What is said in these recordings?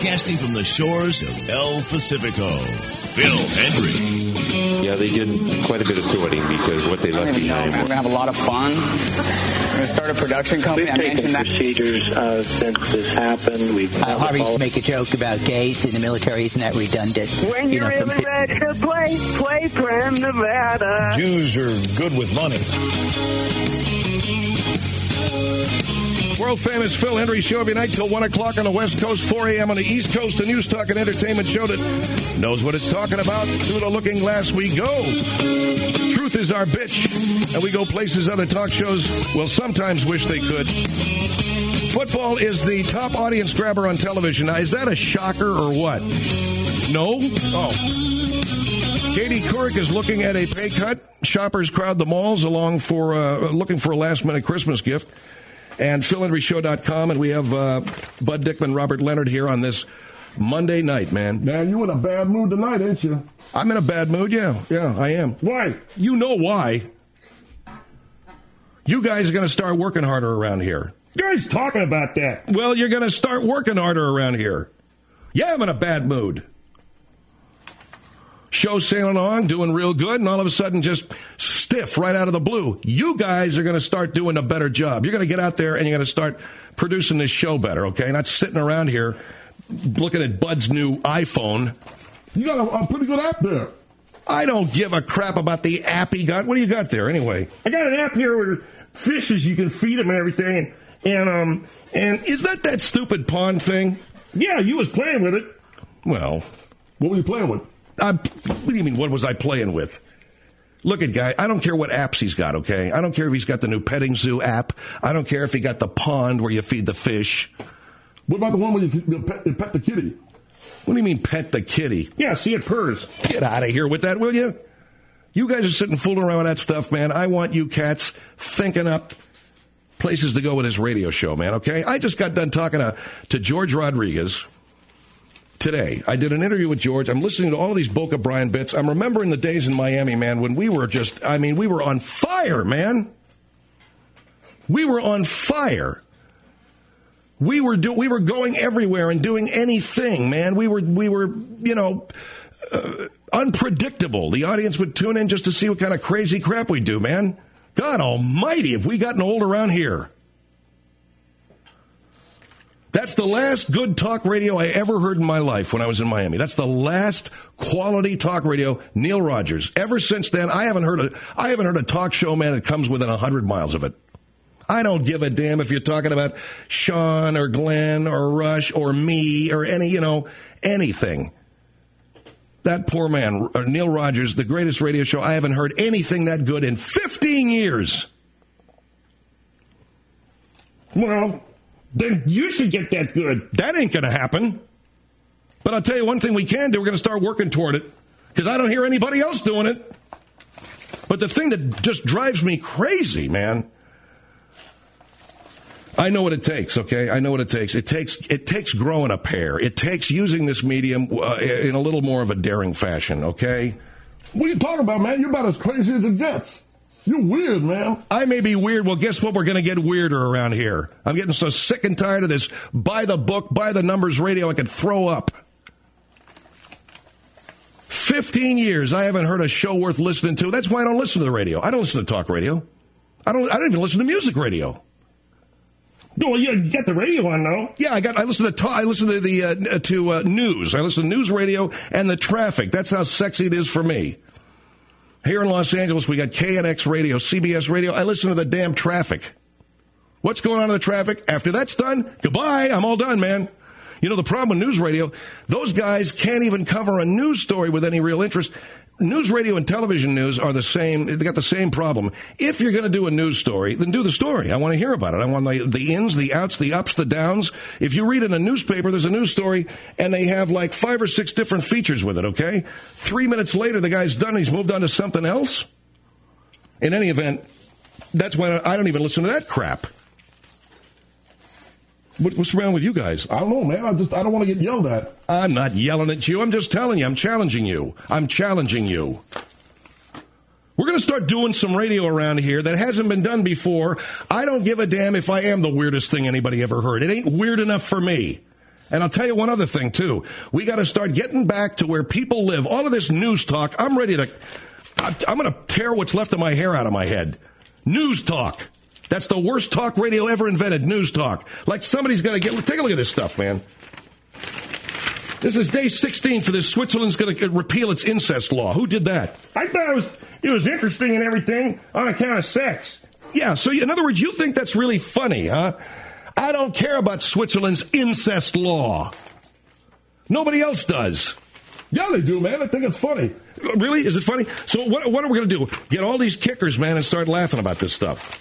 broadcasting from the shores of El Pacifico, Phil Hendrie. Yeah, they did quite a bit of sorting because what they left behind. We're going to have a lot of fun. We're going to start a production company. We've taken procedures since this happened. Harvey used to make a joke about gays in the military. Isn't that redundant? When you're really ready to play Prem Nevada. Jews are good with money. World-famous Phil Hendrie Show every night till 1 o'clock on the West Coast, 4 a.m. on the East Coast, a news talk and entertainment show that knows what it's talking about. Through the looking glass we go. Truth is our bitch, and we go places other talk shows will sometimes wish they could. Football is the top audience grabber on television. Now, is that a shocker or what? No? Oh. Katie Couric is looking at a pay cut. Shoppers crowd the malls looking for a last-minute Christmas gift. And PhilHendrieShow.com, and we have Bud Dickman, Robert Leonard here on this Monday night, man. Man, you in a bad mood tonight, ain't you? I'm in a bad mood, yeah, I am. Why? You know why. You guys are going to start working harder around here. You guys talking about that? Well, you're going to start working harder around here. Yeah, I'm in a bad mood. Show sailing along, doing real good, and all of a sudden just stiff right out of the blue. You guys are going to start doing a better job. You're going to get out there and you're going to start producing this show better, okay? Not sitting around here looking at Bud's new iPhone. You got a pretty good app there. I don't give a crap about the app he got. What do you got there anyway? I got an app here where fishes, you can feed them and everything. And is that stupid pond thing? Yeah, you was playing with it. Well, what were you playing with? What do you mean, what was I playing with? Look at guy, I don't care what apps he's got, okay? I don't care if he's got the new petting zoo app. I don't care if he got the pond where you feed the fish. What about the one where you pet the kitty? What do you mean pet the kitty? Yeah, see it purrs. Get out of here with that, will you? You guys are sitting fooling around with that stuff, man. I want you cats thinking up places to go with this radio show, man, okay? I just got done talking to George Rodriguez today. I did an interview with George. I'm listening to all of these Boca Brian bits. I'm remembering the days in Miami, man, when we were we were on fire, man. We were on fire. We were going everywhere and doing anything, man. We were unpredictable. The audience would tune in just to see what kind of crazy crap we do, man. God almighty, have we gotten old around here? That's the last good talk radio I ever heard in my life when I was in Miami. That's the last quality talk radio, Neil Rogers. Ever since then, I haven't heard a talk show, man, that comes within 100 miles of it. I don't give a damn if you're talking about Sean or Glenn or Rush or me or anything. That poor man, Neil Rogers, the greatest radio show. I haven't heard anything that good in 15 years. Well, then you should get that good. That ain't going to happen. But I'll tell you one thing we can do. We're going to start working toward it because I don't hear anybody else doing it. But the thing that just drives me crazy, man, I know what it takes, okay? I know what it takes. It takes growing a pair. It takes using this medium in a little more of a daring fashion, okay? What are you talking about, man? You're about as crazy as it gets. You're weird, man. I may be weird. Well, guess what? We're going to get weirder around here. I'm getting so sick and tired of this by the book, by the numbers radio I could throw up. 15 years, I haven't heard a show worth listening to. That's why I don't listen to the radio. I don't listen to talk radio. I don't even listen to music radio. No, you got the radio on, though. Yeah, I listen to the news. I listen to news radio and the traffic. That's how sexy it is for me. Here in Los Angeles, we got KNX radio, CBS radio. I listen to the damn traffic. What's going on in the traffic? After that's done, goodbye. I'm all done, man. You know, the problem with news radio, those guys can't even cover a news story with any real interest. News radio and television news are the same. They got the same problem. If you're going to do a news story, then do the story. I want to hear about it. I want the ins, the outs, the ups, the downs. If you read in a newspaper, there's a news story, and they have like 5 or 6 different features with it, okay? 3 minutes later, the guy's done. He's moved on to something else. In any event, that's why I don't even listen to that crap. What's wrong with you guys? I don't know, man. I don't want to get yelled at. I'm not yelling at you. I'm just telling you. I'm challenging you. We're going to start doing some radio around here that hasn't been done before. I don't give a damn if I am the weirdest thing anybody ever heard. It ain't weird enough for me. And I'll tell you one other thing, too. We got to start getting back to where people live. All of this news talk, I'm going to tear what's left of my hair out of my head. News talk. That's the worst talk radio ever invented, news talk. Like somebody's going to take a look at this stuff, man. This is day 16 for this. Switzerland's going to repeal its incest law. Who did that? I thought it was interesting and everything on account of sex. Yeah, so in other words, you think that's really funny, huh? I don't care about Switzerland's incest law. Nobody else does. Yeah, they do, man. I think it's funny. Really? Is it funny? So what are we going to do? Get all these kickers, man, and start laughing about this stuff.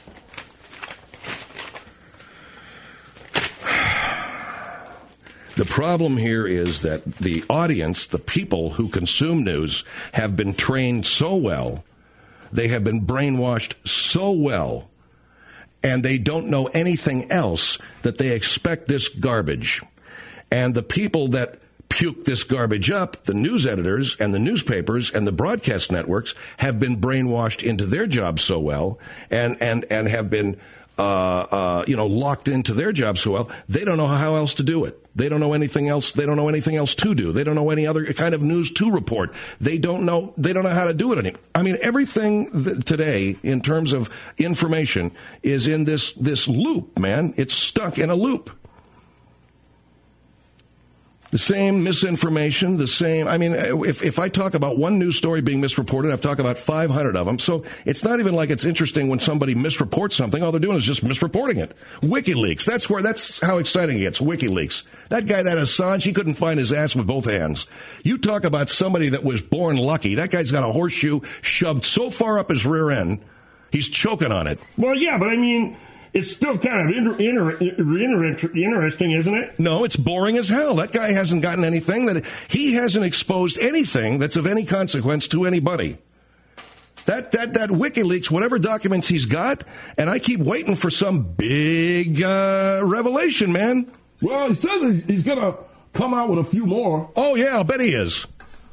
The problem here is that the audience, the people who consume news, have been trained so well, they have been brainwashed so well, and they don't know anything else, that they expect this garbage. And the people that puke this garbage up, the news editors and the newspapers and the broadcast networks, have been brainwashed into their jobs so well and have been locked into their job so well, they don't know how else to do it. They don't know anything else. They don't know anything else to do. They don't know any other kind of news to report. They don't know how to do it anymore. I mean, everything today in terms of information is in this loop, man. It's stuck in a loop. The same misinformation, the same. I mean, if I talk about one news story being misreported, I've talked about 500 of them. So it's not even like it's interesting when somebody misreports something. All they're doing is just misreporting it. WikiLeaks. That's how exciting it gets. WikiLeaks. That guy, that Assange, he couldn't find his ass with both hands. You talk about somebody that was born lucky. That guy's got a horseshoe shoved so far up his rear end, he's choking on it. Well, yeah, but I mean, it's still kind of interesting, isn't it? No, it's boring as hell. That guy hasn't gotten anything. He hasn't exposed anything that's of any consequence to anybody. That WikiLeaks, whatever documents he's got, and I keep waiting for some big revelation, man. Well, he says he's going to come out with a few more. Oh, yeah, I'll bet he is.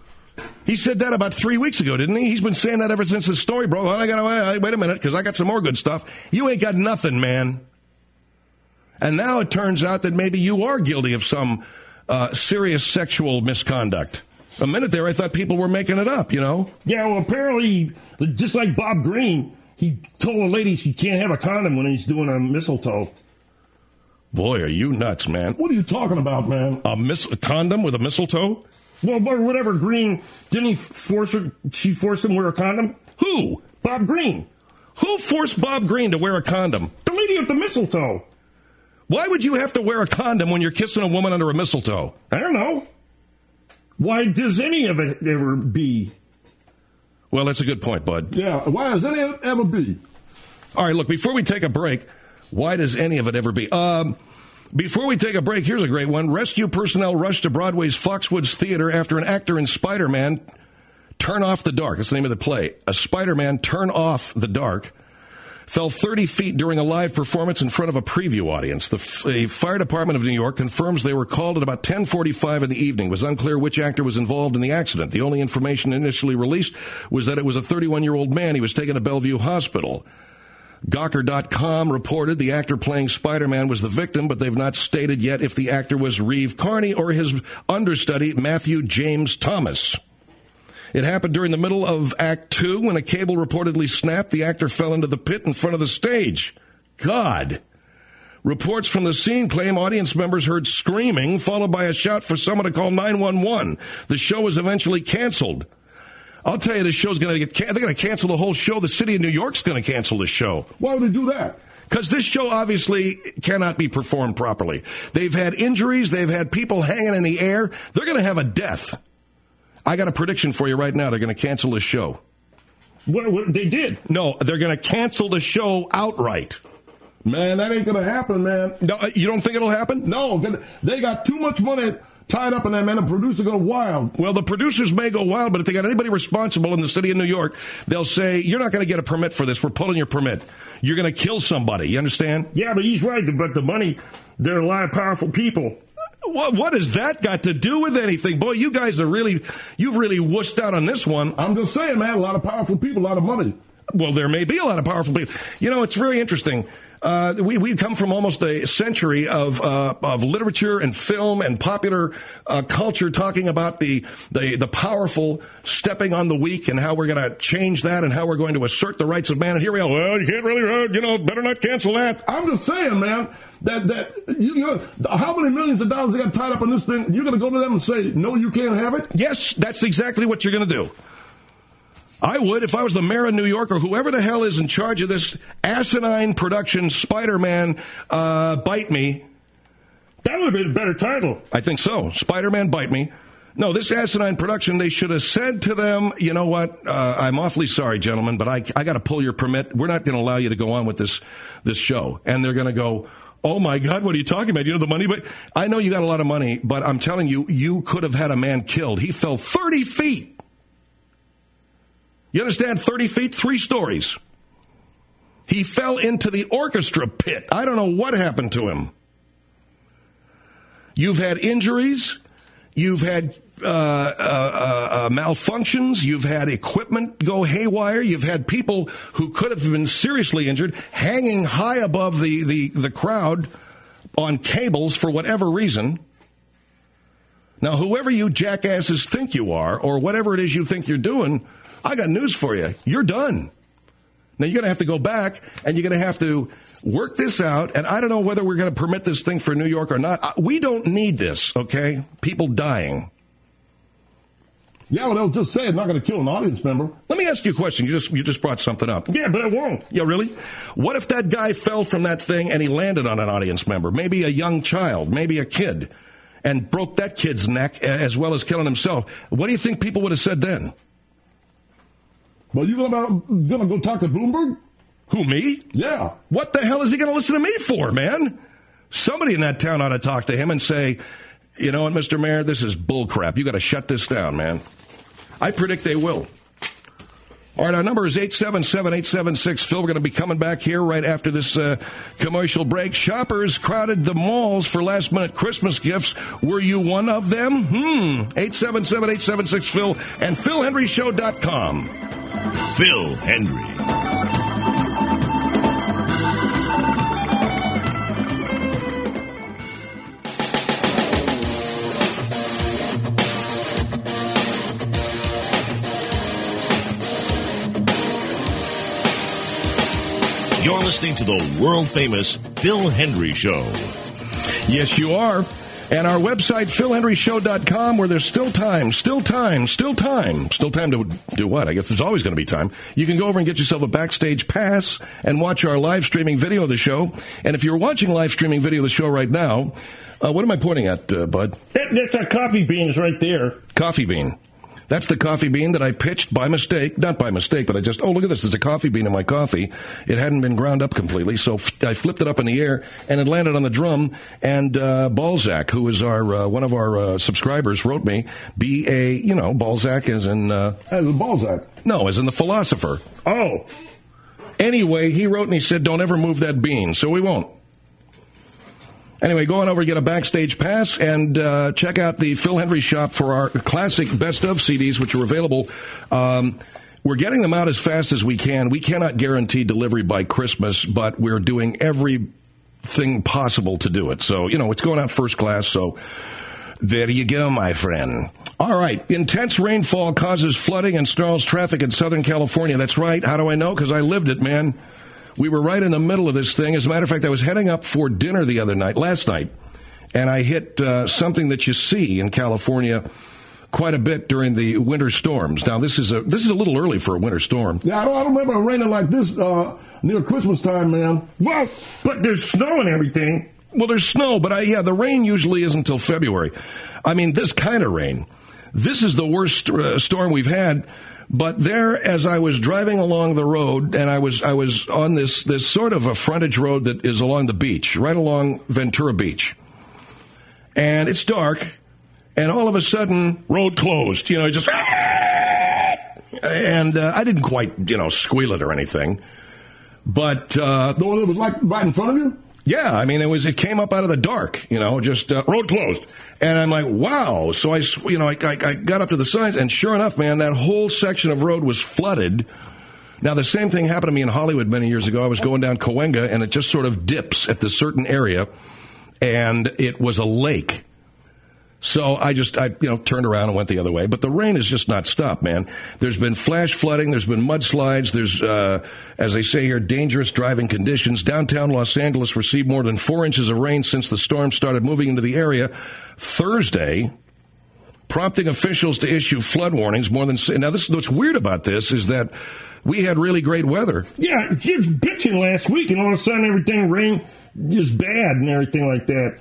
He said that about 3 weeks ago, didn't he? He's been saying that ever since his story broke. Well, wait a minute, because I got some more good stuff. You ain't got nothing, man. And now it turns out that maybe you are guilty of some serious sexual misconduct. A minute there, I thought people were making it up, you know? Yeah, well, apparently, just like Bob Green, he told a lady she can't have a condom when he's doing a mistletoe. Boy, are you nuts, man. What are you talking about, man? A condom with a mistletoe? Well, or whatever, Green, didn't he she forced him to wear a condom? Who? Bob Green. Who forced Bob Green to wear a condom? The lady with the mistletoe. Why would you have to wear a condom when you're kissing a woman under a mistletoe? I don't know. Why does any of it ever be? Well, that's a good point, bud. Yeah, why does any of it ever be? All right, look, before we take a break, why does any of it ever be? Before we take a break, here's a great one. Rescue personnel rushed to Broadway's Foxwoods Theater after an actor in Spider-Man Turn Off the Dark. That's the name of the play. A Spider-Man Turn Off the Dark fell 30 feet during a live performance in front of a preview audience. The fire department of New York confirms they were called at about 10:45 in the evening. It was unclear which actor was involved in the accident. The only information initially released was that it was a 31-year-old man. He was taken to Bellevue Hospital. Gawker.com reported the actor playing Spider-Man was the victim, but they've not stated yet if the actor was Reeve Carney or his understudy, Matthew James Thomas. It happened during the middle of Act 2 when a cable reportedly snapped. The actor fell into the pit in front of the stage. God. Reports from the scene claim audience members heard screaming, followed by a shout for someone to call 911. The show was eventually canceled. I'll tell you, this show's going to they're going to cancel the whole show. The city of New York's going to cancel this show. Why would they do that? Because this show obviously cannot be performed properly. They've had injuries. They've had people hanging in the air. They're going to have a death. I got a prediction for you right now. They're going to cancel this show. What they did? No, they're going to cancel the show outright. Man, that ain't going to happen, man. No, you don't think it'll happen? No, they got too much money tied up in that, man. The producer go wild. Well, the producers may go wild, but if they got anybody responsible in the city of New York, they'll say, you're not going to get a permit for this. We're pulling your permit. You're going to kill somebody. You understand? Yeah, but he's right. But the money, they're a lot of powerful people. What has that got to do with anything? Boy, you guys you've really wussed out on this one. I'm just saying, man, a lot of powerful people, a lot of money. Well, there may be a lot of powerful people. You know, it's very interesting. We come from almost a century of literature and film and popular culture talking about the powerful stepping on the weak and how we're going to change that and how we're going to assert the rights of man. And here we are. Well, you can't really, better not cancel that. I'm just saying, man, that you know, how many millions of dollars they got tied up in this thing? You're going to go to them and say, no, you can't have it? Yes, that's exactly what you're going to do. I would if I was the mayor of New York or whoever the hell is in charge of this asinine production, Spider-Man, Bite Me. That would have been a better title. I think so. Spider-Man, Bite Me. No, this asinine production, they should have said to them, you know what, I'm awfully sorry, gentlemen, but I got to pull your permit. We're not going to allow you to go on with this show. And they're going to go, oh, my God, what are you talking about? You know the money? But I know you got a lot of money, but I'm telling you, you could have had a man killed. He fell 30 feet. You understand? 30 feet, 3 stories. He fell into the orchestra pit. I don't know what happened to him. You've had injuries. You've had malfunctions. You've had equipment go haywire. You've had people who could have been seriously injured hanging high above the crowd on cables for whatever reason. Now, whoever you jackasses think you are, or whatever it is you think you're doing, I got news for you. You're done. Now, you're going to have to go back, and you're going to have to work this out, and I don't know whether we're going to permit this thing for New York or not. We don't need this, okay? People dying. Yeah, well, they'll just say it's not going to kill an audience member. Let me ask you a question. You just brought something up. Yeah, but it won't. Yeah, really? What if that guy fell from that thing and he landed on an audience member, maybe a young child, maybe a kid, and broke that kid's neck as well as killing himself? What do you think people would have said then? Well, you gonna go talk to Bloomberg? Who, me? Yeah. What the hell is he going to listen to me for, man? Somebody in that town ought to talk to him and say, you know what, Mr. Mayor, this is bullcrap. You got to shut this down, man. I predict they will. All right, our number is 877-876-PHIL. We're going to be coming back here right after this commercial break. Shoppers crowded the malls for last-minute Christmas gifts. Were you one of them? 877-876-PHIL and PhilHenryShow.com. Phil Hendrie. You're listening to the world-famous Phil Hendrie Show. Yes, you are. And our website, PhilHenryShow.com, where there's still time to do what? I guess there's always going to be time. You can go over and get yourself a backstage pass and watch our live streaming video of the show. And if you're watching live streaming video of the show right now, what am I pointing at, Bud? That's a coffee beans right there. Coffee bean. That's the coffee bean that I pitched by mistake. Not by mistake, but I just, look at this. There's a coffee bean in my coffee. It hadn't been ground up completely, so I flipped it up in the air, and it landed on the drum. And Balzac, who is our one of our subscribers, wrote me, Balzac as in... As in Balzac? No, as in the philosopher. Oh. Anyway, he wrote and he said, don't ever move that bean, so we won't. Anyway, go on over and get a backstage pass and check out the Phil Hendrie shop for our classic best of CDs, which are available. We're getting them out as fast as we can. We cannot guarantee delivery by Christmas, but we're doing everything possible to do it. So, it's going out first class. So there you go, my friend. All right. Intense rainfall causes flooding and snarls traffic in Southern California. That's right. How do I know? Because I lived it, man. We were right in the middle of this thing. As a matter of fact, I was heading up for dinner last night, and I hit something that you see in California quite a bit during the winter storms. Now, this is a little early for a winter storm. Yeah, I don't remember it raining like this near Christmas time, man. Well, but there's snow and everything. Well, there's snow, but the rain usually isn't until February. I mean, this kind of rain. This is the worst storm we've had. But there, as I was driving along the road, and I was on this sort of a frontage road that is along the beach, right along Ventura Beach. And it's dark, and all of a sudden, road closed. Just... And I didn't quite, squeal it or anything. But... it was like right in front of you? Yeah, I mean, it came up out of the dark, just road closed. And I'm like, wow. So I got up to the signs, and sure enough, man, that whole section of road was flooded Now, the same thing happened to me in Hollywood many years ago. I was going down Cahuenga, and it just sort of dips at this certain area, and it was a lake. So I turned around and went the other way. But the rain has just not stopped, man. There's been flash flooding. There's been mudslides. There's, as they say here, dangerous driving conditions. Downtown Los Angeles received more than 4 inches of rain since the storm started moving into the area Thursday, prompting officials to issue flood warnings. Now, what's weird about this is that we had really great weather. Yeah, you was bitching last week, and all of a sudden everything rained is bad and everything like that.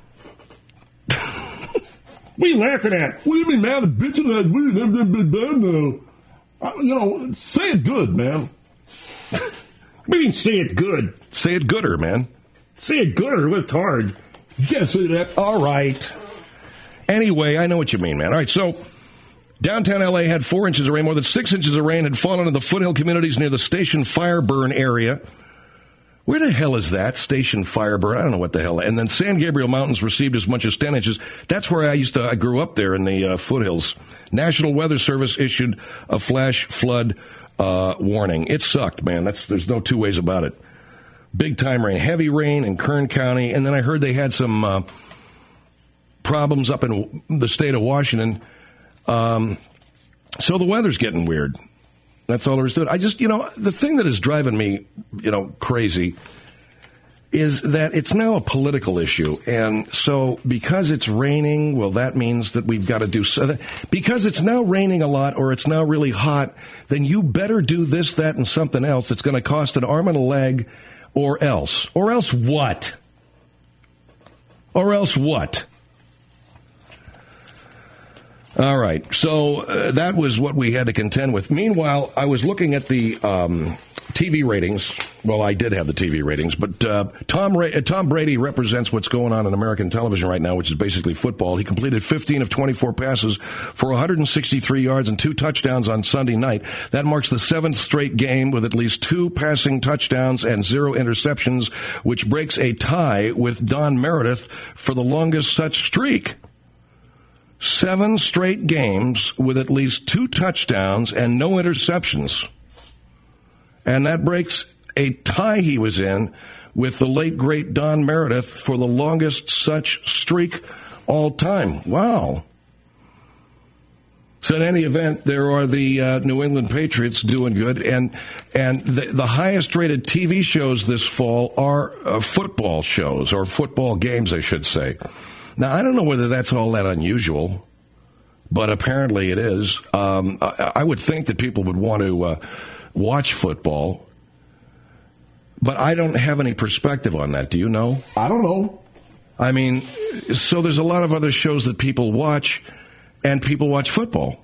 What are you laughing at? What do you mean, man? The bitching last week, everything been bad now. Say it good, man. What do you mean, say it good? Say it gooder, man. Say it gooder. It's hard. You can't say that. All right. Anyway, I know what you mean, man. All right, so downtown L.A. had 4 inches of rain. More than 6 inches of rain had fallen in the foothill communities near the Station Fireburn area. Where the hell is that? Station Fireburn? I don't know what the hell. And then San Gabriel Mountains received as much as 10 inches. That's where I grew up there in the foothills. National Weather Service issued a flash flood warning. It sucked, man. There's no two ways about it. Big time rain, heavy rain in Kern County. And then I heard they had some problems up in the state of Washington. So the weather's getting weird. That's all there is to it. The thing that is driving me, crazy is that it's now a political issue. And so because it's raining, well, that means that we've got to do so. Because it's now raining a lot or it's now really hot, then you better do this, that, and something else. It's going to cost an arm and a leg or else. Or else what? Or else what? All right, so that was what we had to contend with. Meanwhile, I was looking at the TV ratings. Well, I did have the TV ratings, but Tom Brady represents what's going on in American television right now, which is basically football. He completed 15 of 24 passes for 163 yards and 2 touchdowns on Sunday night. That marks the 7th straight game with at least 2 passing touchdowns and 0 interceptions, which breaks a tie with Don Meredith for the longest such streak. 7 straight games with at least 2 touchdowns and no interceptions. And that breaks a tie he was in with the late, great Don Meredith for the longest such streak all time. Wow. So in any event, there are the New England Patriots doing good. And the highest rated TV shows this fall are football shows, or football games, I should say. Now, I don't know whether that's all that unusual, but apparently it is. I would think that people would want to watch football, but I don't have any perspective on that. Do you know? I don't know. I mean, so there's a lot of other shows that people watch, and people watch football.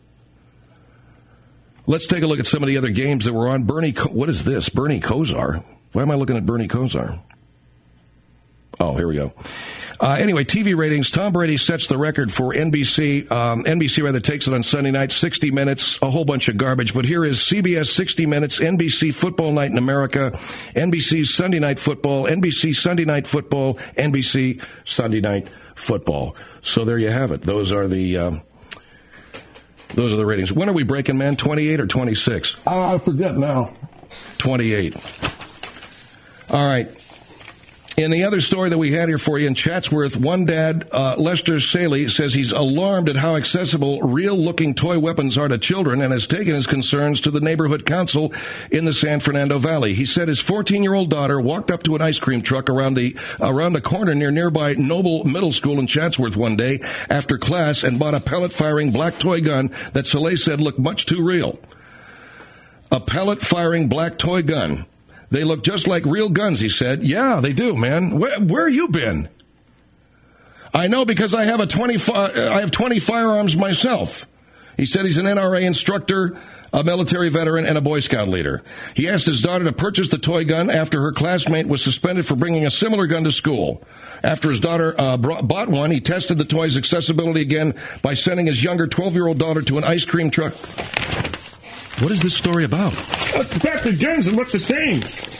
Let's take a look at some of the other games that were on. What is this? Bernie Kosar. Why am I looking at Bernie Kosar? Oh, here we go. Anyway, TV ratings. Tom Brady sets the record for NBC. NBC takes it on Sunday night, 60 Minutes, a whole bunch of garbage. But here is CBS 60 Minutes, NBC Football Night in America, NBC Sunday Night Football, NBC Sunday Night Football, NBC Sunday Night Football. So there you have it. Those are the ratings. When are we breaking, man? 28 or 26? I forget now. 28. All right. In the other story that we had here for you in Chatsworth, one dad, Lester Saley, says he's alarmed at how accessible real-looking toy weapons are to children and has taken his concerns to the neighborhood council in the San Fernando Valley. He said his 14-year-old daughter walked up to an ice cream truck around the corner near nearby Noble Middle School in Chatsworth one day after class and bought a pellet-firing black toy gun that Saley said looked much too real. A pellet-firing black toy gun. They look just like real guns, he said. Yeah, they do, man. Where you been? I know because I have 20 firearms myself. He said he's an NRA instructor, a military veteran, and a Boy Scout leader. He asked his daughter to purchase the toy gun after her classmate was suspended for bringing a similar gun to school. After his daughter bought one, he tested the toy's accessibility again by sending his younger 12-year-old daughter to an ice cream truck. What is this story about? Back to guns and look the same.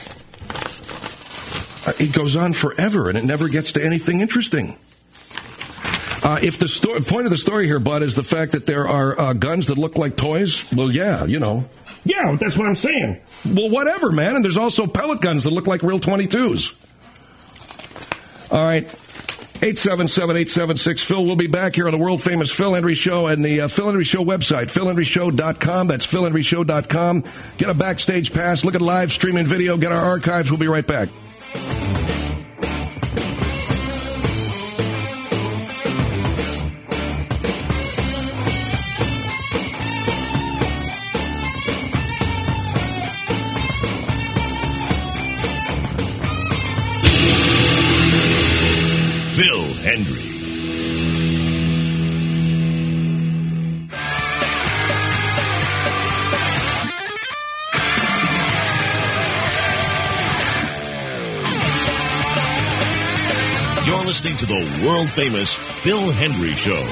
It goes on forever, and it never gets to anything interesting. If the point of the story here, Bud, is the fact that there are guns that look like toys, well, yeah, Yeah, that's what I'm saying. Well, whatever, man. And there's also pellet guns that look like real 22s. All right. 877-876-PHIL. We'll be back here on the world-famous Phil Hendrie Show and the Phil Hendrie Show website, philhendrieshow.com. That's philhendrieshow.com. Get a backstage pass. Look at live streaming video. Get our archives. We'll be right back. Phil Hendrie. You're listening to the world-famous Phil Hendrie Show.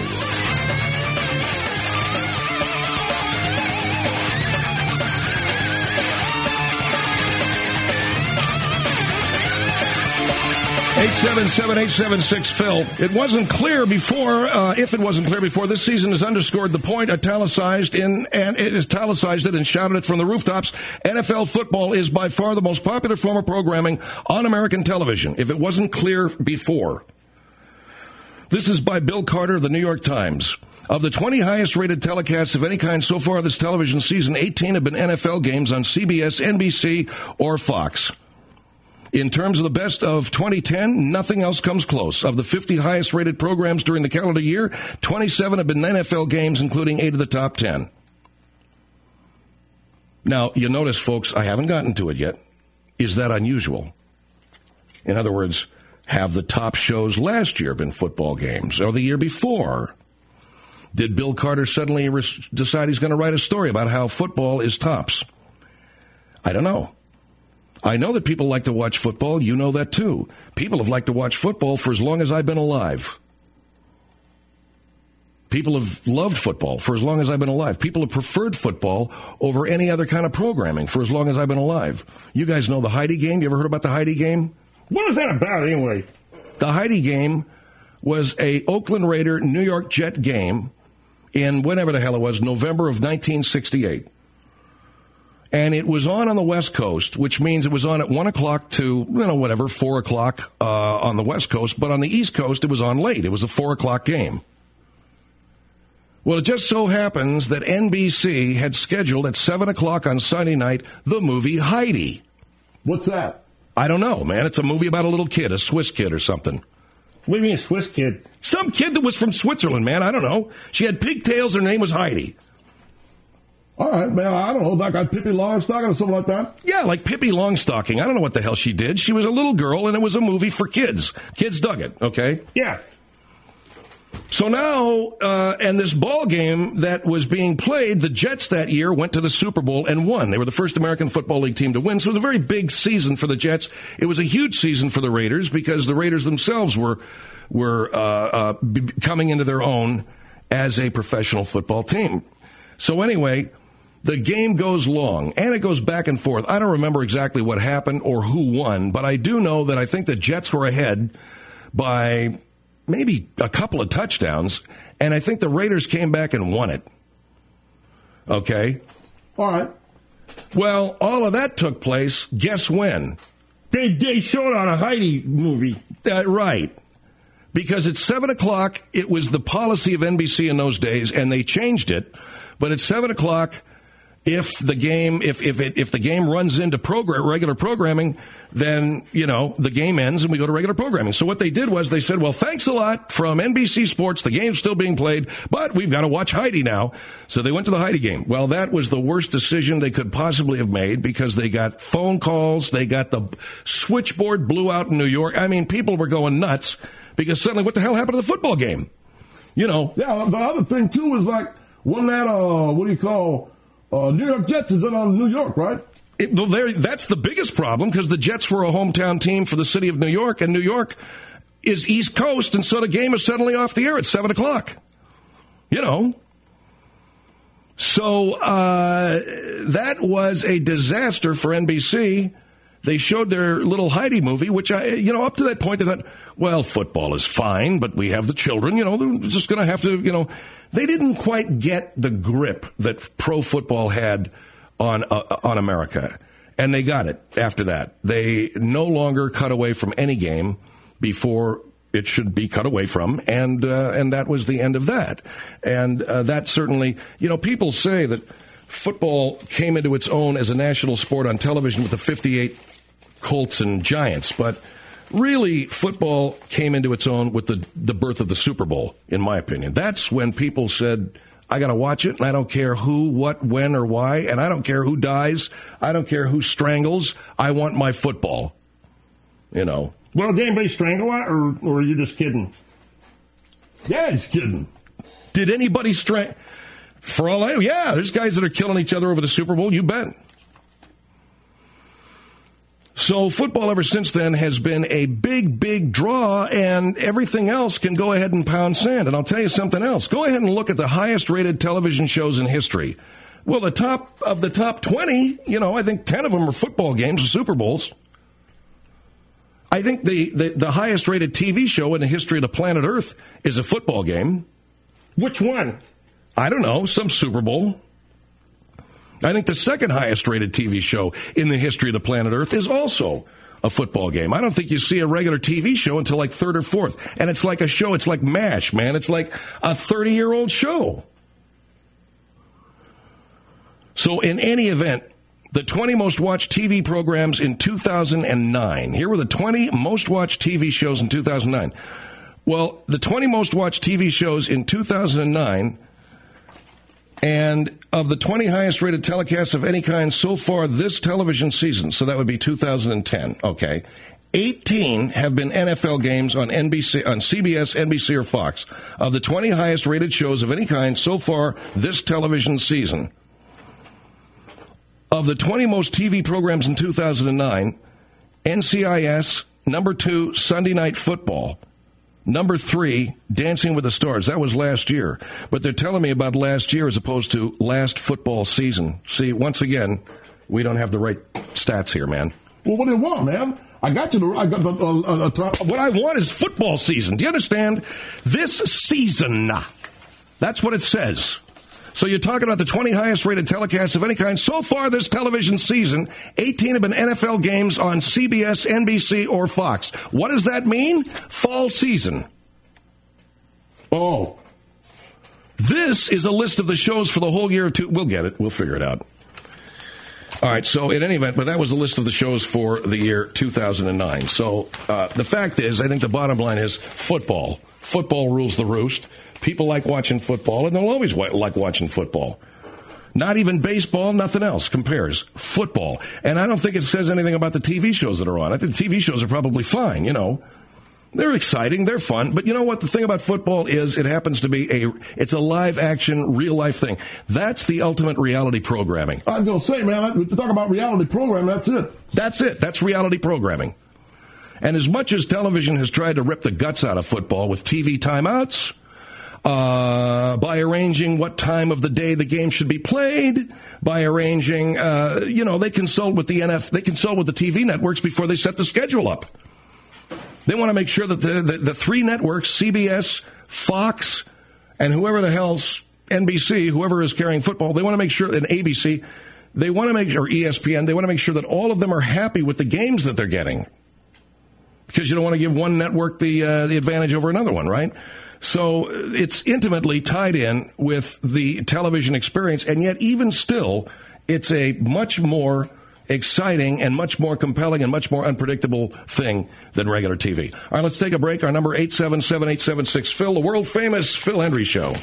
Phil. It wasn't clear before, if it wasn't clear before, this season has underscored the point, italicized it and shouted it from the rooftops. NFL football is by far the most popular form of programming on American television. If it wasn't clear before. This is by Bill Carter of the New York Times. Of the 20 highest rated telecasts of any kind so far this television season, 18 have been NFL games on CBS, NBC, or Fox. In terms of the best of 2010, nothing else comes close. Of the 50 highest rated programs during the calendar year, 27 have been NFL games, including 8 of the top 10. Now, you notice, folks, I haven't gotten to it yet. Is that unusual? In other words, have the top shows last year been football games or the year before? Did Bill Carter suddenly decide he's going to write a story about how football is tops? I don't know. I know that people like to watch football. You know that, too. People have liked to watch football for as long as I've been alive. People have loved football for as long as I've been alive. People have preferred football over any other kind of programming for as long as I've been alive. You guys know the Heidi game? You ever heard about the Heidi game? What was that about, anyway? The Heidi game was a Oakland Raider, New York Jet game in whenever the hell it was, November of 1968. And it was on the West Coast, which means it was on at 1 o'clock to, 4 o'clock on the West Coast. But on the East Coast, it was on late. It was a 4 o'clock game. Well, it just so happens that NBC had scheduled at 7 o'clock on Sunday night the movie Heidi. What's that? I don't know, man. It's a movie about a little kid, a Swiss kid or something. What do you mean a Swiss kid? Some kid that was from Switzerland, man. I don't know. She had pigtails. Her name was Heidi. All right, man, I don't know, like Pippi Longstocking or something like that? Yeah, like Pippi Longstocking. I don't know what the hell she did. She was a little girl, and it was a movie for kids. Kids dug it, okay? Yeah. So now, and this ball game that was being played, the Jets that year went to the Super Bowl and won. They were the first American Football League team to win, so it was a very big season for the Jets. It was a huge season for the Raiders because the Raiders themselves were coming into their own as a professional football team. So anyway, the game goes long, and it goes back and forth. I don't remember exactly what happened or who won, but I do know that I think the Jets were ahead by maybe a couple of touchdowns, and I think the Raiders came back and won it. Okay? All right. Well, all of that took place, guess when? They showed on a Heidi movie. Right. Because at 7 o'clock, it was the policy of NBC in those days, and they changed it. But at 7 o'clock, if the game runs into regular programming, then, the game ends and we go to regular programming. So what they did was they said, well, thanks a lot from NBC Sports. The game's still being played, but we've got to watch Heidi now. So they went to the Heidi game. Well, that was the worst decision they could possibly have made because they got phone calls. They got the switchboard blew out in New York. I mean, people were going nuts because suddenly what the hell happened to the football game? Yeah, the other thing, too, is like, wasn't that, New York Jets is in on New York, right? That's the biggest problem because the Jets were a hometown team for the city of New York, and New York is East Coast, and so the game is suddenly off the air at 7 o'clock. So that was a disaster for NBC. They showed their little Heidi movie, which up to that point, they thought, well, football is fine, but we have the children, they're just going to have to, they didn't quite get the grip that pro football had on America. And they got it after that. They no longer cut away from any game before it should be cut away from, and that was the end of that. And that certainly, people say that football came into its own as a national sport on television with the 58 Colts and Giants, but really football came into its own with the birth of the Super Bowl, in my opinion. That's when people said, I got to watch it, and I don't care who, what, when, or why, and I don't care who dies. I don't care who strangles. I want my football, Well, did anybody strangle that, or are you just kidding? Yeah, he's kidding. Did anybody strangle? For all I know, yeah, there's guys that are killing each other over the Super Bowl, you bet. So football ever since then has been a big, big draw, and everything else can go ahead and pound sand. And I'll tell you something else. Go ahead and look at the highest-rated television shows in history. Well, the top 20, I think 10 of them are football games or Super Bowls. I think the highest-rated TV show in the history of the planet Earth is a football game. Which one? I don't know, some Super Bowl. I think the second highest-rated TV show in the history of the planet Earth is also a football game. I don't think you see a regular TV show until like third or fourth. And it's like a show. It's like MASH, man. It's like a 30-year-old show. So in any event, the 20 most watched TV programs in 2009. Here were the 20 most watched TV shows in 2009. Well, the 20 most watched TV shows in 2009, and of the 20 highest rated telecasts of any kind so far this television season, so that would be 2010, okay, 18 have been NFL games on NBC, on CBS, NBC, or Fox. Of the 20 highest rated shows of any kind so far this television season, of the 20 most TV programs in 2009, NCIS, number 2, Sunday Night Football, number 3, Dancing with the Stars. That was last year. But they're telling me about last year as opposed to last football season. See, once again, we don't have the right stats here, man. Well, what do you want, man? I got the what I want is football season. Do you understand? This season. That's what it says. So you're talking about the 20 highest rated telecasts of any kind so far this television season. 18 have been NFL games on CBS, NBC, or Fox. What does that mean? Fall season. Oh. This is a list of the shows for the whole year. We'll get it. We'll figure it out. All right, so in any event, but that was a list of the shows for the year 2009. So the fact is, I think the bottom line is football. Football rules the roost. People like watching football, and they'll always like watching football. Not even baseball, nothing else compares. Football. And I don't think it says anything about the TV shows that are on. I think the TV shows are probably fine, They're exciting, they're fun, but you know what? The thing about football is it happens to be it's a live action, real life thing. That's the ultimate reality programming. I was going to say, man, to talk about reality programming, that's it. That's it. That's reality programming. And as much as television has tried to rip the guts out of football with TV timeouts, by arranging what time of the day the game should be played, by arranging, they consult with they consult with the TV networks before they set the schedule up. They want to make sure that the three networks, CBS, Fox, and whoever the hell's NBC, whoever is carrying football, they want to make sure, and ABC, they want to make sure, or ESPN, they want to make sure that all of them are happy with the games that they're getting. Because you don't want to give one network the advantage over another one, right? So it's intimately tied in with the television experience, and yet even still, it's a much more exciting and much more compelling and much more unpredictable thing than regular TV. All right, let's take a break. Our number 877-876-PHIL, the world-famous Phil Hendrie Show.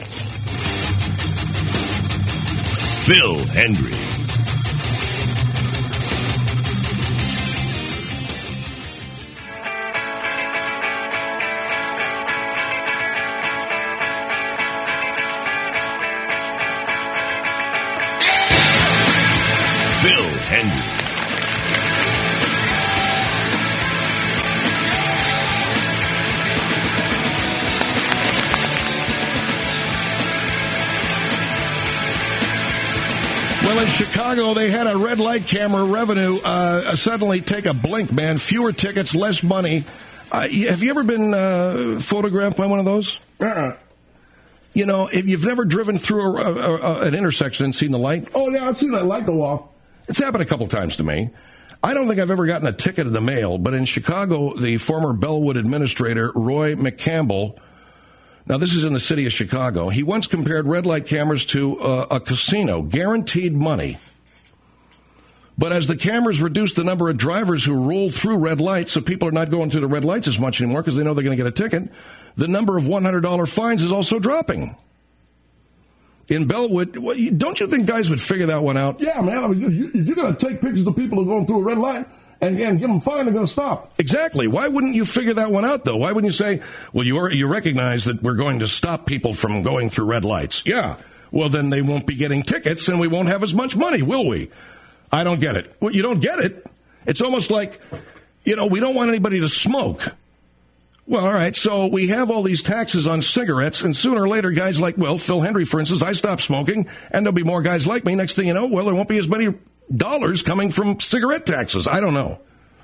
Phil Hendrie. Phil Hendrie. Well, in Chicago, they had a red light camera revenue suddenly take a blink, man. Fewer tickets, less money. Have you ever been photographed by one of those? You know, if you've never driven through an intersection and seen the light. Oh, yeah, I've seen that light go off. It's happened a couple times to me. I don't think I've ever gotten a ticket in the mail, but in Chicago, the former Bellwood administrator, Roy McCampbell, now this is in the city of Chicago, he once compared red light cameras to a casino, guaranteed money. But as the cameras reduce the number of drivers who roll through red lights, so people are not going through the red lights as much anymore because they know they're going to get a ticket, the number of $100 fines is also dropping. In Bellwood, don't you think guys would figure that one out? Yeah, man. I mean, if you're going to take pictures of people who are going through a red light and give them a fine, they're going to stop. Exactly. Why wouldn't you figure that one out, though? Why wouldn't you say, well, you recognize that we're going to stop people from going through red lights? Yeah. Well, then they won't be getting tickets and we won't have as much money, will we? I don't get it. Well, you don't get it. It's almost like, we don't want anybody to smoke. Well, all right, so we have all these taxes on cigarettes, and sooner or later, guys like, Phil Hendry, for instance, I stopped smoking, and there'll be more guys like me. Next thing you know, there won't be as many dollars coming from cigarette taxes. I don't know.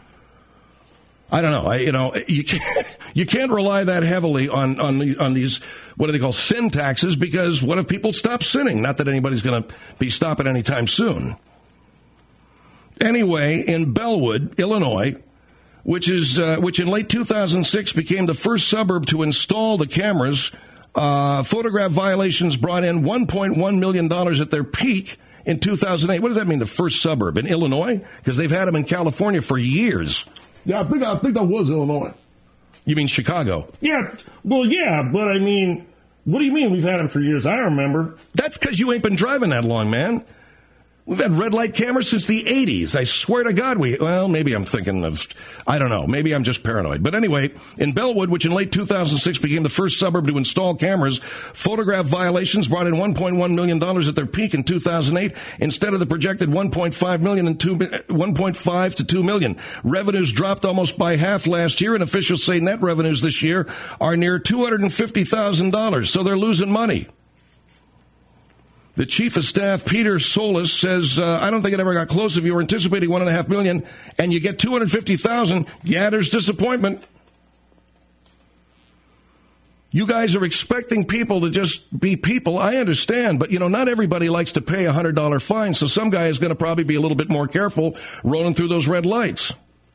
You can't rely that heavily on these, what do they call, sin taxes, because what if people stop sinning? Not that anybody's going to be stopping anytime soon. Anyway, in Bellwood, Illinois, which in late 2006 became the first suburb to install the cameras, photograph violations brought in $1.1 million at their peak in 2008. What does that mean, the first suburb? In Illinois? Because they've had them in California for years. Yeah, I think that was Illinois. You mean Chicago? Yeah. Well, yeah, but I mean, what do you mean we've had them for years? I remember. That's because you ain't been driving that long, man. We've had red light cameras since the 80s. I swear to God maybe I'm thinking of, I don't know, maybe I'm just paranoid. But anyway, in Bellwood, which in late 2006 became the first suburb to install cameras, photograph violations brought in $1.1 million at their peak in 2008 instead of the projected $1.5 to $2 million. Revenues dropped almost by half last year, and officials say net revenues this year are near $250,000, so they're losing money. The chief of staff, Peter Solis, says, I don't think it ever got close. If you were anticipating $1.5 million and you get $250,000, yeah, there's disappointment. You guys are expecting people to just be people. I understand, but, not everybody likes to pay a $100 fine, so some guy is going to probably be a little bit more careful rolling through those red lights.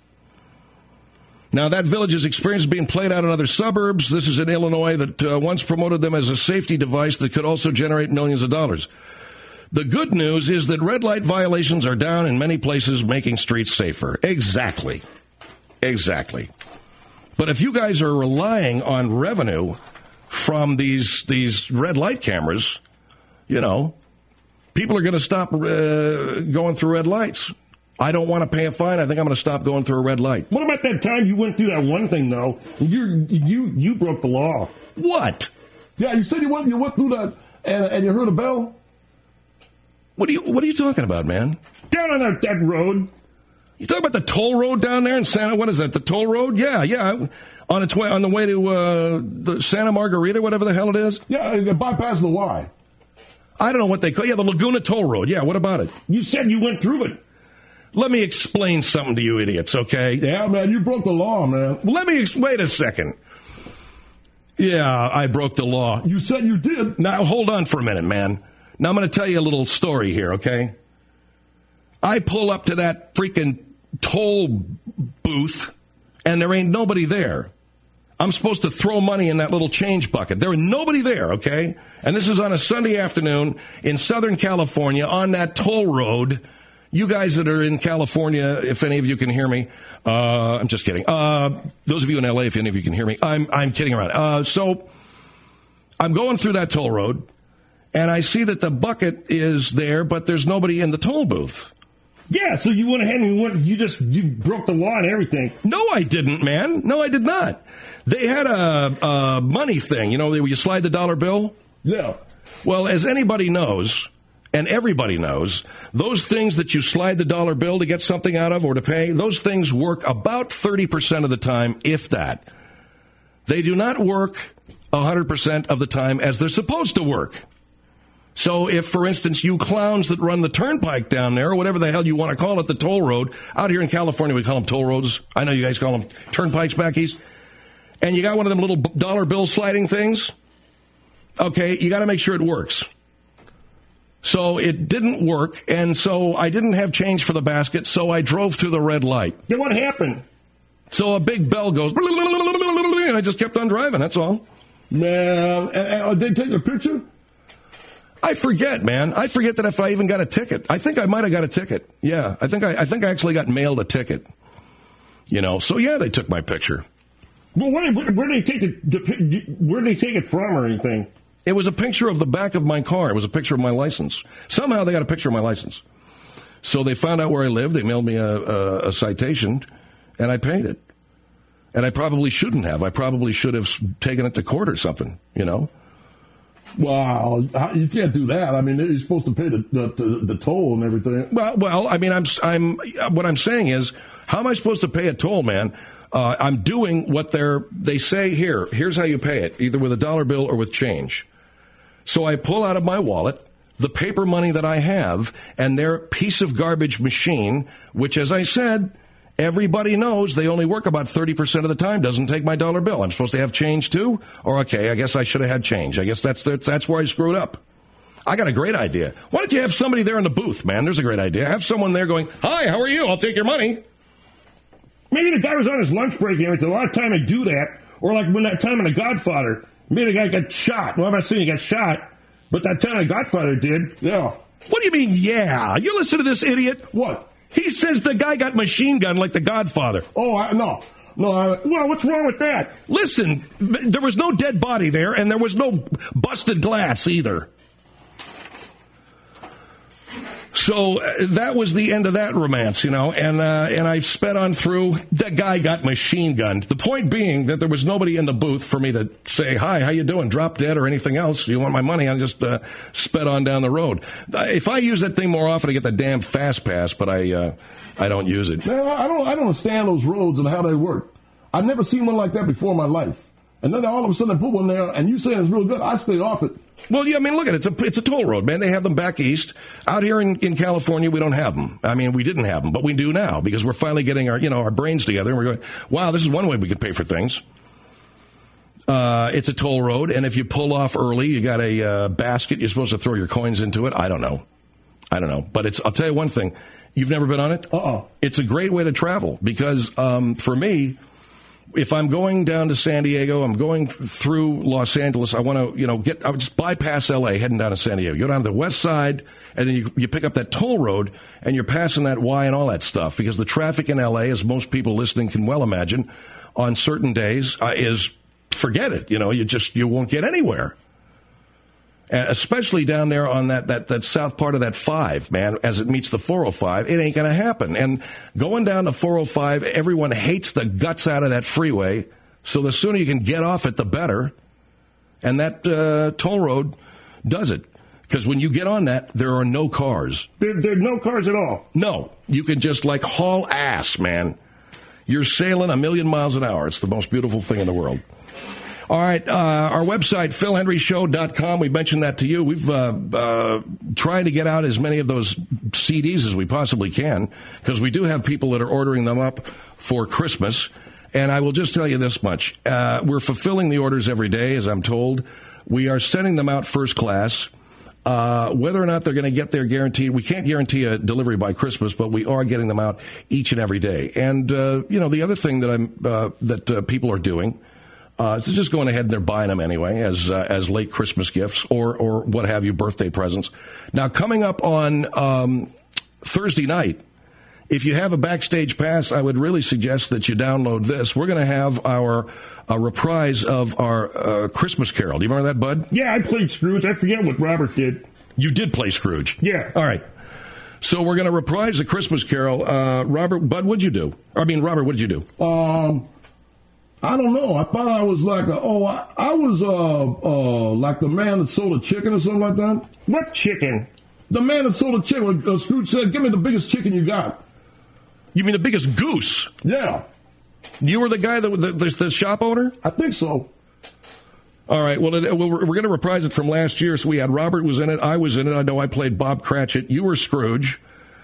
Now, that village's experience is being played out in other suburbs. This is in Illinois that once promoted them as a safety device that could also generate millions of dollars. The good news is that red light violations are down in many places, making streets safer. Exactly. But if you guys are relying on revenue from these red light cameras, people are going to stop going through red lights. I don't want to pay a fine. I think I'm going to stop going through a red light. What about that time you went through that one thing, though? You broke the law. What? Yeah, you said you went through that and you heard a bell? What are you talking about, man? Down on that road. You talking about the toll road down there in Santa? What is that? The toll road? Yeah. On the way to the Santa Margarita, whatever the hell it is. Yeah, they bypass the Y. I don't know what they call. Yeah, the Laguna Toll Road. Yeah. What about it? You said you went through it. Let me explain something to you idiots, okay? Yeah, man, you broke the law, man. Wait a second. Yeah, I broke the law. You said you did. Now, hold on for a minute, man. Now, I'm going to tell you a little story here, okay? I pull up to that freaking toll booth, and there ain't nobody there. I'm supposed to throw money in that little change bucket. There ain't nobody there, okay? And this is on a Sunday afternoon in Southern California on that toll road. You guys that are in California, if any of you can hear me, I'm just kidding. Those of you in LA, if any of you can hear me, I'm kidding around. So I'm going through that toll road, and I see that the bucket is there, but there's nobody in the toll booth. Yeah, so you went ahead and you broke the law and everything. No, I didn't, man. No, I did not. They had a money thing, where you slide the dollar bill. Yeah. Well, as anybody knows, and everybody knows, those things that you slide the dollar bill to get something out of or to pay, those things work about 30% of the time, if that. They do not work 100% of the time as they're supposed to work. So if, for instance, you clowns that run the turnpike down there, or whatever the hell you want to call it, the toll road, out here in California we call them toll roads. I know you guys call them turnpikes back east. And you got one of them little dollar bill sliding things. Okay, you got to make sure it works. So it didn't work, and so I didn't have change for the basket, so I drove through the red light. Then what happened? So a big bell goes, and I just kept on driving, that's all. Man, and they take a picture? I forget, man. I forget that if I even got a ticket. I think I might have got a ticket. Yeah, I think I actually got mailed a ticket. You know, so yeah, they took my picture. Well, where did they take where did they take it from or anything? It was a picture of the back of my car. It was a picture of my license. Somehow they got a picture of my license. So they found out where I lived. They mailed me a citation, and I paid it. And I probably shouldn't have. I probably should have taken it to court or something, you know? Wow, you can't do that. I mean, you're supposed to pay the toll and everything. Well, I mean, what I'm saying is, how am I supposed to pay a toll, man? I'm doing what they say here. Here's how you pay it, either with a dollar bill or with change. So I pull out of my wallet the paper money that I have and their piece of garbage machine, which, as I said, everybody knows they only work about 30% of the time, doesn't take my dollar bill. I'm supposed to have change too? Or, okay, I guess I should have had change. I guess that's where I screwed up. I got a great idea. Why don't you have somebody there in the booth, man? There's a great idea. Have someone there going, hi, how are you? I'll take your money. Maybe the guy was on his lunch break and everything. A lot of time they do that. Or like when that time in The Godfather, maybe the guy got shot. Well, I'm not saying he got shot, but that time The Godfather did. Yeah. What do you mean, yeah? You listen to this idiot? What? He says the guy got machine gun like The Godfather. Oh, no. Well, what's wrong with that? Listen, there was no dead body there, and there was no busted glass either. So that was the end of that romance, you know, and I sped on through. That guy got machine gunned. The point being that there was nobody in the booth for me to say, hi, how you doing, drop dead or anything else. You want my money? I just sped on down the road. If I use that thing more often, I get the damn fast pass, but I don't use it. Man, I don't understand those roads and how they work. I've never seen one like that before in my life. And then all of a sudden they put one there, and you saying it's real good. I stay off it. Well, yeah, I mean, look at it. It's a toll road, man. They have them back east. Out here in California, we don't have them. I mean, we didn't have them, but we do now because we're finally getting our brains together, and we're going, wow, this is one way we can pay for things. It's a toll road, and if you pull off early, you got a basket. You're supposed to throw your coins into it. I don't know. But I'll tell you one thing. You've never been on it? It's a great way to travel because for me, if I'm going down to San Diego, I'm going through Los Angeles, I want to, I would just bypass L.A. heading down to San Diego. You go down to the west side, and then you pick up that toll road, and you're passing that Y and all that stuff, because the traffic in L.A., as most people listening can well imagine, on certain days is, forget it. You won't get anywhere. Especially down there on that south part of that 5, man, as it meets the 405, it ain't going to happen. And going down the 405, everyone hates the guts out of that freeway. So the sooner you can get off it, the better. And that toll road does it. Because when you get on that, there are no cars. There are no cars at all. No. You can just haul ass, man. You're sailing 1,000,000 miles an hour. It's the most beautiful thing in the world. All right, our website, PhilHenryShow.com, we mentioned that to you. We've tried to get out as many of those CDs as we possibly can, because we do have people that are ordering them up for Christmas. And I will just tell you this much. We're fulfilling the orders every day, as I'm told. We are sending them out first class. Whether or not they're going to get there guaranteed, we can't guarantee a delivery by Christmas, but we are getting them out each and every day. And, the other thing that people are doing, so just going ahead and they're buying them anyway as late Christmas gifts or what have you, birthday presents. Now, coming up on Thursday night, if you have a Backstage Pass, I would really suggest that you download this. We're going to have a reprise of our Christmas Carol. Do you remember that, Bud? Yeah, I played Scrooge. I forget what Robert did. You did play Scrooge? Yeah. All right. So we're going to reprise the Christmas Carol. Bud, what'd you do? Robert, what did you do? I don't know. I thought I was like I was like the man that sold a chicken or something like that. What chicken? The man that sold a chicken. Scrooge said, "Give me the biggest chicken you got." You mean the biggest goose? Yeah. You were the guy the shop owner? I think so. All right. Well, we're going to reprise it from last year. So we had Robert was in it. I was in it. I know I played Bob Cratchit. You were Scrooge.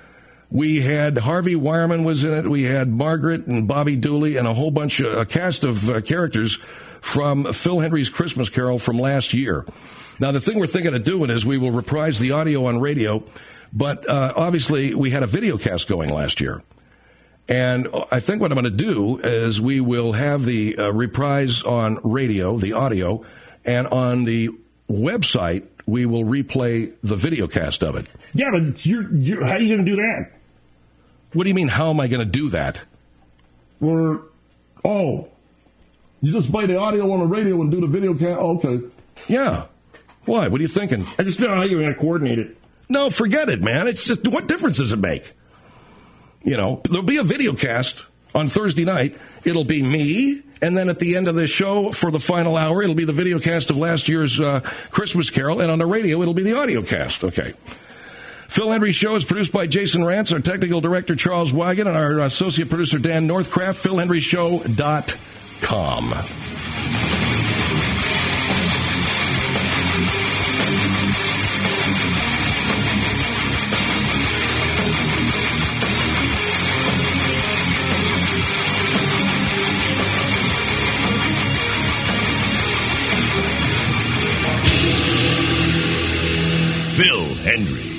We had Harvey Wireman was in it. We had Margaret and Bobby Dooley and a whole bunch of a cast of characters from Phil Hendry's Christmas Carol from last year. Now, the thing we're thinking of doing is we will reprise the audio on radio, but obviously we had a video cast going last year. And I think what I'm going to do is we will have the reprise on radio, the audio, and on the website we will replay the video cast of it. Yeah, but how are you going to do that? What do you mean, how am I going to do that? You just play the audio on the radio and do the video cast? Oh, okay. Yeah. Why? What are you thinking? I just don't know how you're going to coordinate it. No, forget it, man. It's just, what difference does it make? You know, there'll be a video cast on Thursday night. It'll be me, and then at the end of the show for the final hour, it'll be the video cast of last year's Christmas Carol, and on the radio, it'll be the audio cast. Okay. Phil Hendry's show is produced by Jason Rantz, our technical director, Charles Wagon, and our associate producer, Dan Northcraft, PhilHenryShow.com. Phil Hendry.